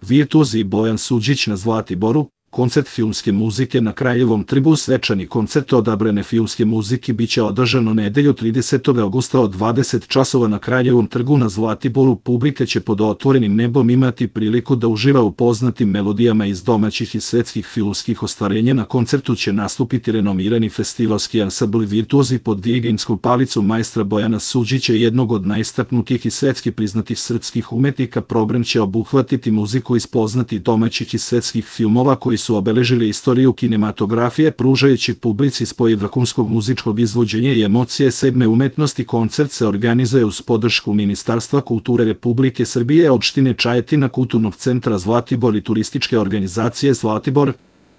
Virtuozi Bojan Suđić na Zlatiboru, koncert filmske muzike na Kraljevom trgu. Svečani koncert odabrane filmske muzike biće održan u nedelju 30. avgusta od 20 časova na Kraljevom trgu na Zlatiboru. Publika će pod otvorenim nebom imati priliku da uživa u poznatim melodijama iz domaćih i svetskih filmskih ostvarenja. Na koncertu će nastupiti renomirani festivalski ansambl Virtuozi pod dirigentskom palicom majstra Bojana Suđića, jednog od najistaknutijih i svetski priznatih srpskih umetnika. Program će obuhvatiti muziku iz poznatih domaćih i svetskih filmova koji su obeležili istoriju kinematografije, pružajući publici spoj vrhunskog muzičkog izvođenja i emocije sedme umetnosti. Koncert se organizuje uz podršku Ministarstva kulture Republike Srbije, opštine Čajetina, Kulturnog centra Zlatibor i turističke organizacije Zlatibor.